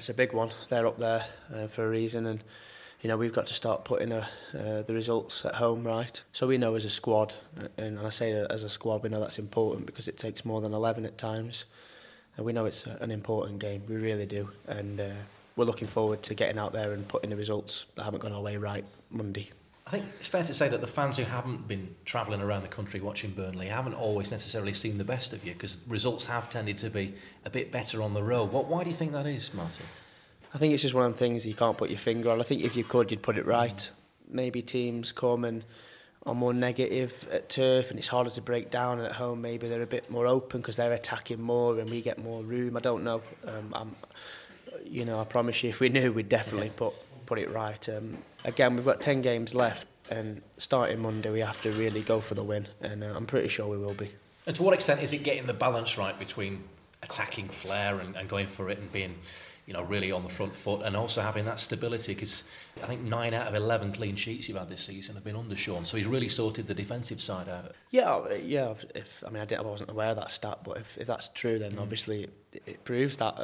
It's a big one. They're up there for a reason, and we've got to start putting the results at home right. So we know as a squad, and I say as a squad, we know that's important because it takes more than 11 at times. And we know it's an important game, we really do. And we're looking forward to getting out there and putting the results that haven't gone our way right Monday. I think it's fair to say that the fans who haven't been travelling around the country watching Burnley haven't always necessarily seen the best of you, because results have tended to be a bit better on the road. Why do you think that is, Martin? I think it's just one of the things you can't put your finger on. I think if you could, you'd put it right. Maybe teams come and are more negative at turf and it's harder to break down, and at home maybe they're a bit more open because they're attacking more and we get more room. I don't know. I promise you, if we knew, we'd definitely put it right. Again, we've got 10 games left, and starting Monday we have to really go for the win, and I'm pretty sure we will be. And to what extent is it getting the balance right between attacking flair and going for it and being really on the front foot, and also having that stability? Because I think 9 out of 11 clean sheets you've had this season have been under Sean, so he's really sorted the defensive side out. Yeah. I wasn't aware of that stat, but if that's true, then obviously it proves that.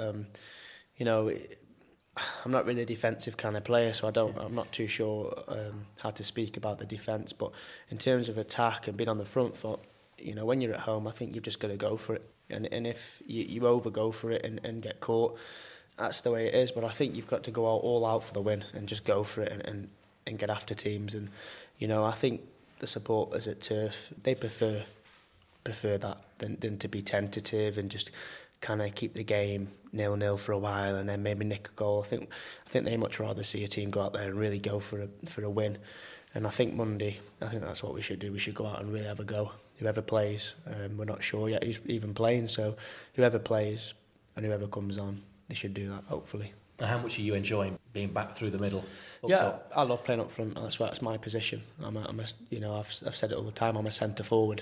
I'm not really a defensive kind of player, so I'm not too sure how to speak about the defence. But in terms of attack and being on the front foot, when you're at home, I think you've just got to go for it. And if you over go for it and get caught, that's the way it is. But I think you've got to go all out for the win and just go for it and get after teams. And I think the supporters at Turf, they prefer that than to be tentative and just kind of keep the game 0-0 for a while and then maybe nick a goal. I think they much rather see a team go out there and really go for a win. And I think Monday, that's what we should do. We should go out and really have a go. Whoever plays, we're not sure yet who's even playing, so whoever plays and whoever comes on, they should do that, hopefully. And how much are you enjoying being back through the middle? Top? I love playing up front. That's my position. I've said it all the time. I'm a centre forward.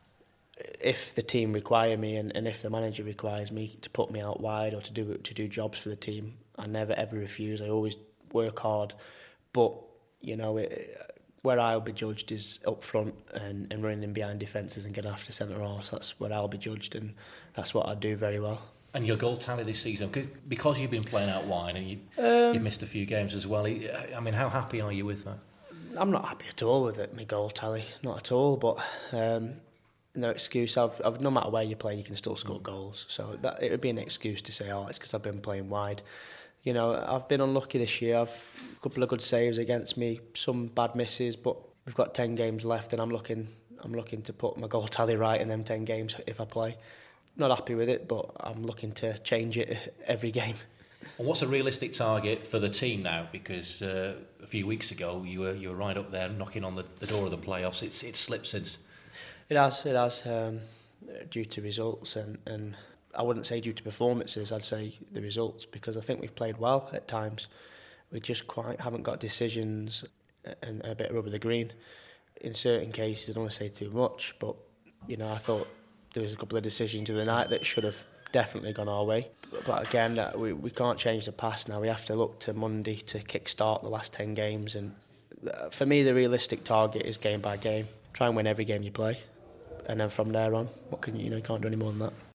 If the team require me and if the manager requires me to put me out wide or to do jobs for the team, I never ever refuse. I always work hard, but where I'll be judged is up front and running in behind defences and getting after centre halves. That's where I'll be judged, and that's what I do very well. And your goal tally this season, because you've been playing out wide and you've missed a few games as well. I mean, how happy are you with that? I'm not happy at all with it, my goal tally, not at all. But no excuse. I've no matter where you play, you can still score goals. So that it would be an excuse to say, it's because I've been playing wide. I've been unlucky this year. I've a couple of good saves against me, some bad misses, but we've got 10 games left, and I'm looking to put my goal tally right in them 10 games if I play. Not happy with it, but I'm looking to change it every game. And what's a realistic target for the team now? Because a few weeks ago you were right up there knocking on the door of the playoffs. It's slipped since. It has due to results and I wouldn't say due to performances. I'd say the results, because I think we've played well at times. We just quite haven't got decisions and a bit of rubber the green. In certain cases, I don't want to say too much, but I thought there was a couple of decisions of the night that should have definitely gone our way. But again, we can't change the past now. We have to look to Monday to kick-start the last 10 games. And for me, the realistic target is game by game. Try and win every game you play. And then from there on, what can you can't do any more than that.